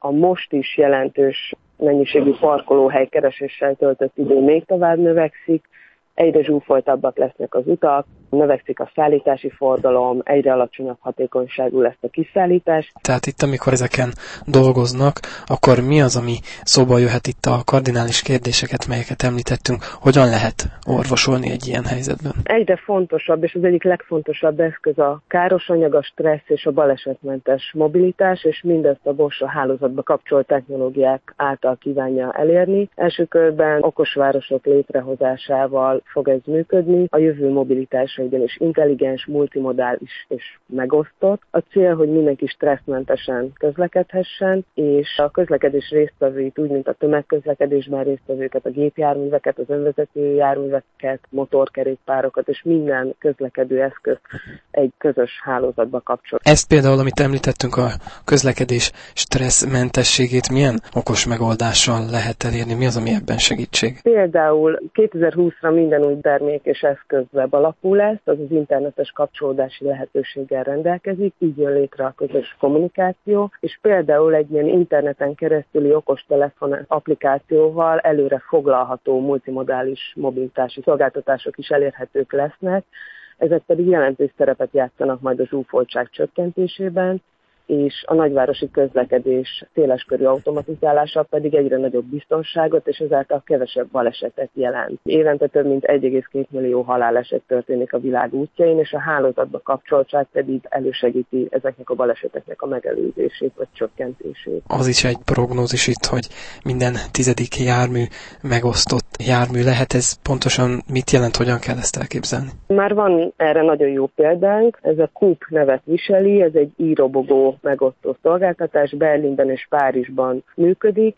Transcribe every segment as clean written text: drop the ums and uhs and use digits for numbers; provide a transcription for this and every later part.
a most is jelentős mennyiségű parkolóhely kereséssel töltött idő még tovább növekszik, egyre zsúfoltabbak lesznek az utak, növekszik a szállítási forgalom, egyre alacsonyabb hatékonyságú lesz a kiszállítás. Tehát itt, amikor ezeken dolgoznak, akkor mi az, ami szóba jöhet itt a kardinális kérdéseket, melyeket említettünk, hogyan lehet orvosolni egy ilyen helyzetben? Egyre fontosabb, és az egyik legfontosabb eszköz a káros anyag, a stressz és a balesetmentes mobilitás, és mindezt a Bosch a hálózatba kapcsolt technológiák által kívánja elérni. Első körben okosvárosok létrehozásával fog ez működni, a jövő mobilitása ugyanis intelligens, multimodális és megosztott. A cél, hogy mindenki stresszmentesen közlekedhessen, és a közlekedés résztvevőit, úgy, mint a tömegközlekedésben résztvevőket, a gépjárműveket, az önvezető járműveket, motorkerékpárokat és minden közlekedő eszközt egy közös hálózatba kapcsol. Ezt például, amit említettünk, a közlekedés stresszmentességét milyen okos megoldással lehet elérni? Mi az, ami ebben segítség? Például 2020-ra minden új termék és eszköz web alapú lesz, az internetes kapcsolódási lehetőséggel rendelkezik, így jön létre a közös kommunikáció, és például egy ilyen interneten keresztüli okostelefon applikációval előre foglalható multimodális mobilitási szolgáltatások is elérhetők lesznek, ezek pedig jelentős szerepet játszanak majd a zsúfoltság csökkentésében, és a nagyvárosi közlekedés széleskörű automatizálása pedig egyre nagyobb biztonságot, és ezáltal kevesebb balesetet jelent. Évente több mint 1,2 millió haláleset történik a világ útjain, és a hálózatba kapcsoltság pedig elősegíti ezeknek a baleseteknek a megelőzését vagy csökkentését. Az is egy prognózis itt, hogy minden 10. jármű megosztott jármű lehet. Ez pontosan mit jelent, hogyan kell ezt elképzelni? Már van erre nagyon jó példánk, ez a Coop nevet viseli, ez egy e-robogó megosztó szolgáltatás, Berlinben és Párizsban működik,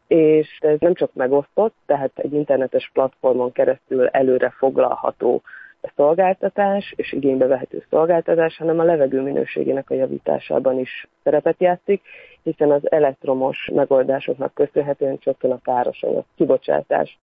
és ez nem csak megosztott, tehát egy internetes platformon keresztül előre foglalható szolgáltatás és igénybe vehető szolgáltatás, hanem a levegő minőségének a javításában is szerepet játszik, hiszen az elektromos megoldásoknak köszönhetően csökken a károsanyag kibocsátás.